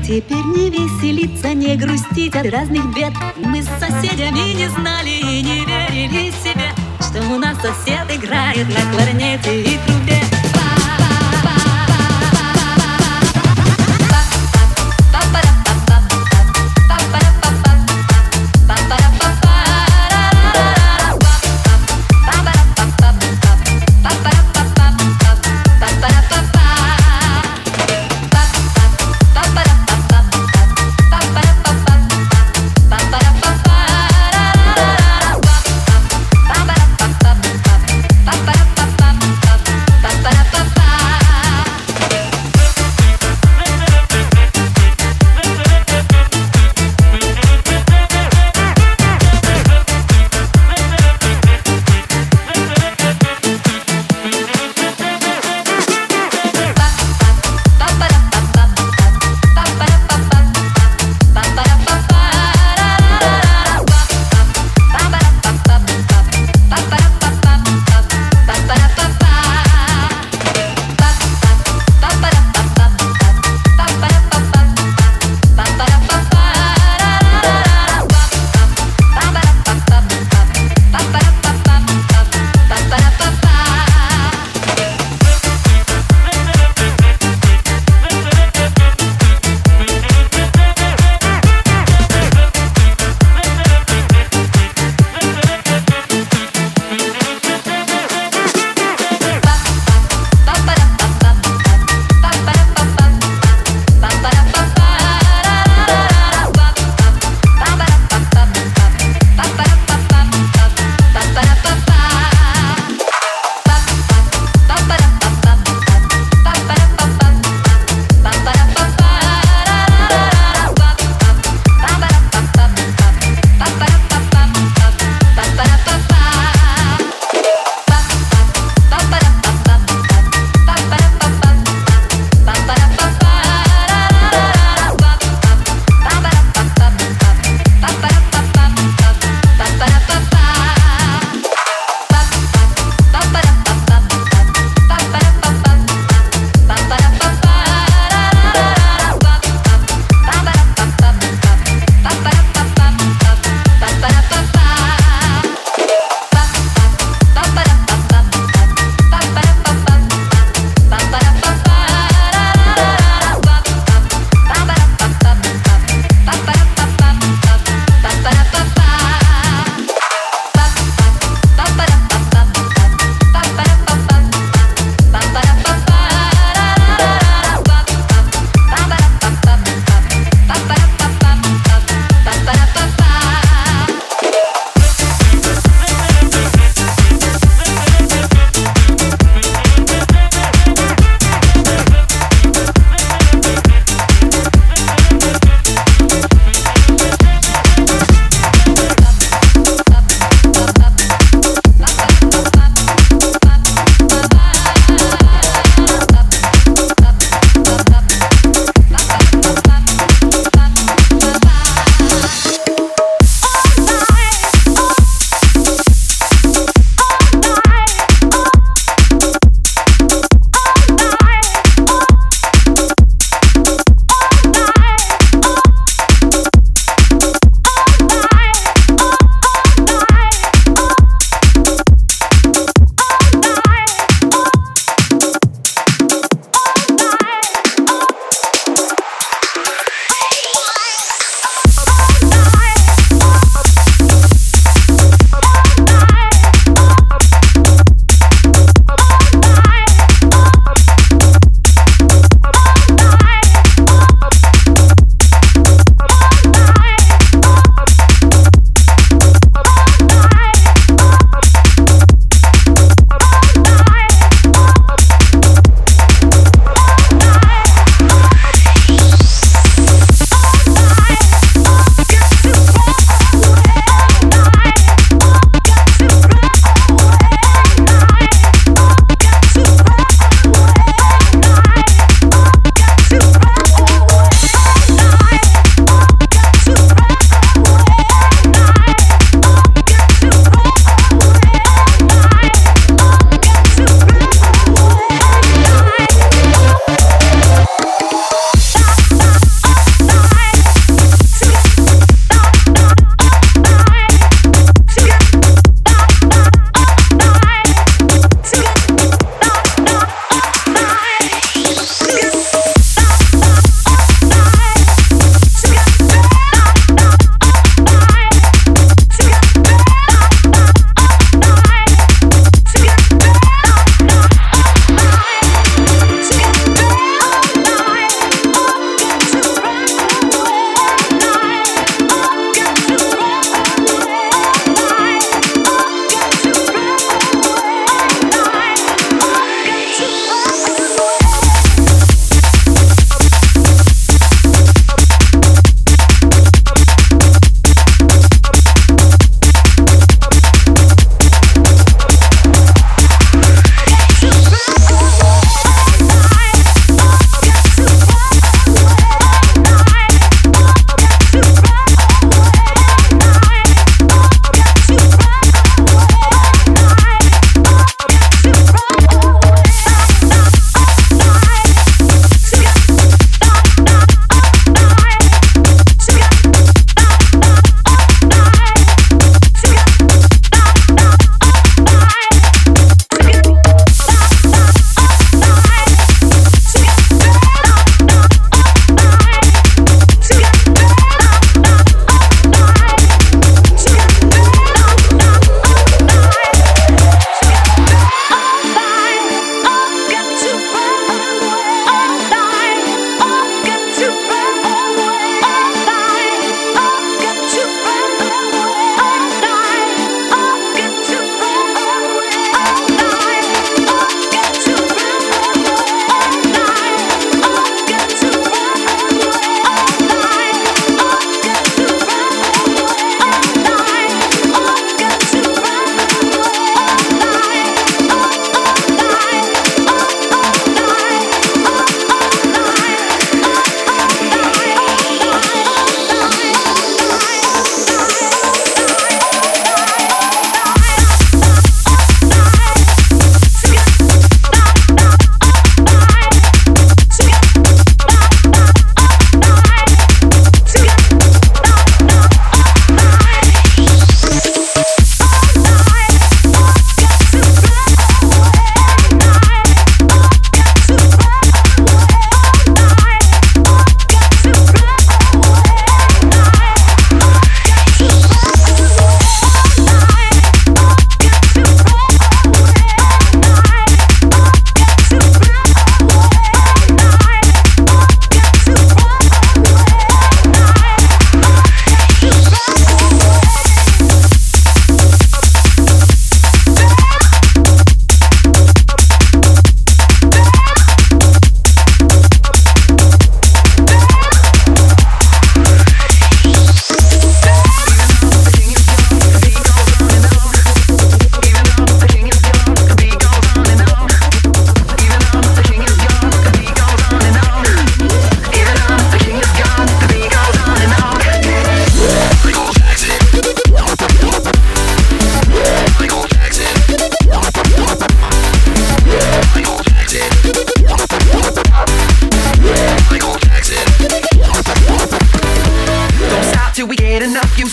Теперь не веселиться, не грустить от разных бед. Мы с соседями не знали и не верили себе, что у нас сосед играет на кларнете и трубе. Para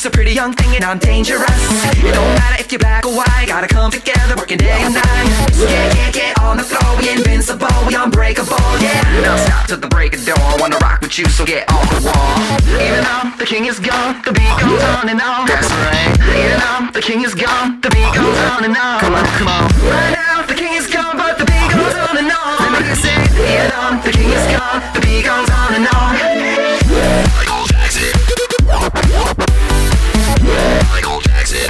so pretty young thing and I'm dangerous. It don't matter if you're black or white, gotta come together, working day and night. So get on the floor, we invincible, we unbreakable, yeah. Now stop till the break of dawn, wanna rock with you, so get off the wall. Even though the king is gone, the beat goes on and on. That's right. Even though the king is gone, the beat goes on and on. Come on, come on. Right now, the king is gone, but the beat goes on and on. Let me just say, even though the king is gone, the beat goes on and on. Michael Jackson. Michael Jackson.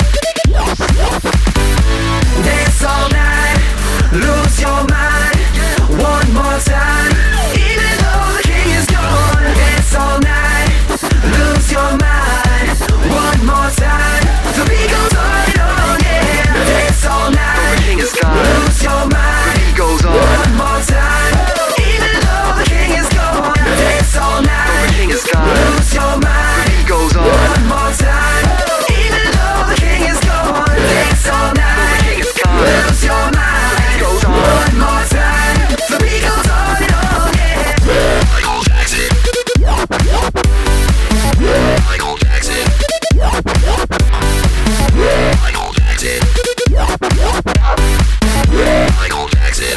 Dance all night, lose your mind. One more time, even though the king is gone. Dance all night, lose your mind. One more time, the beat goes on and on, yeah. Dance all night, the king is gone. Lose your mind, the beat goes on. One more time, even though the king is gone. Dance all night, the king is gone. Lose your mind, the beat goes on. One more time, even though the king is gone. Dance all night, the king is gone. Lose your mind, the beat goes on. One more time, the beat goes on and on, yeah. Michael Jackson. Michael Jackson. Michael Jackson. Michael Jackson.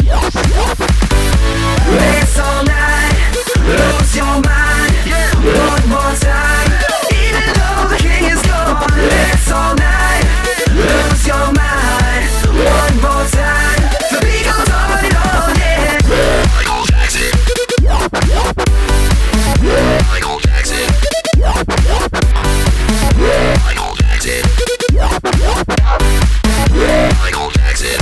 Dance all night, lose your mind. One more time, even though the king is gone. Dance all night, lose your mind. One more time, the beat goes on and on, yeah. Michael Jackson. Michael Jackson. Michael Jackson. Michael Jackson.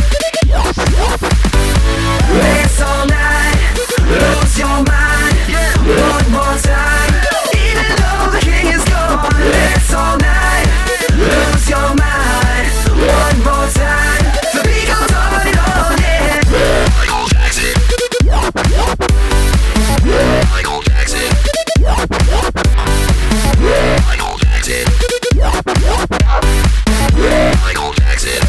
Dance all night, lose your mind. One more time, even though the king is gone. Dance all night, lose your mind. One more time, the beat goes on and on, yeah. Michael Jackson. Michael Jackson. Michael Jackson. Michael Jackson.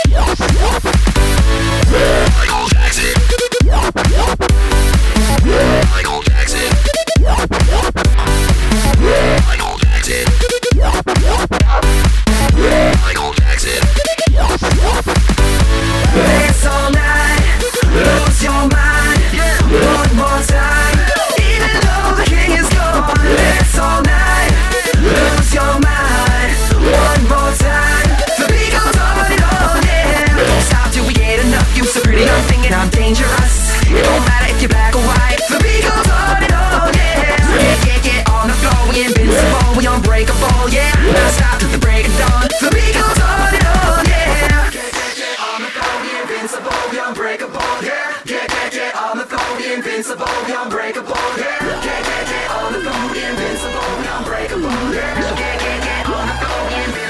Michael Jackson. Michael Jackson. Michael Jackson. Michael Jackson. Dance all night, lose your mind. One more time, even though the king is gone. Dance all night, lose your mind. One more time, the beat goes on and on, yeah. Don't stop till we get enough. You so pretty, I'm thinking I'm dangerous. It don't matter if you're black or white, the beat goes on and on, yeah. So get on the floor, we invincible, we unbreakable, yeah. Now stop till the break of dawn, the beat goes on and on, yeah. Get on the floor, we invincible, we unbreakable, yeah. Get on the floor, we invincible, we unbreakable, yeah. Get on the floor, we invincible, we unbreakable, yeah. Get on the floor, we invincible.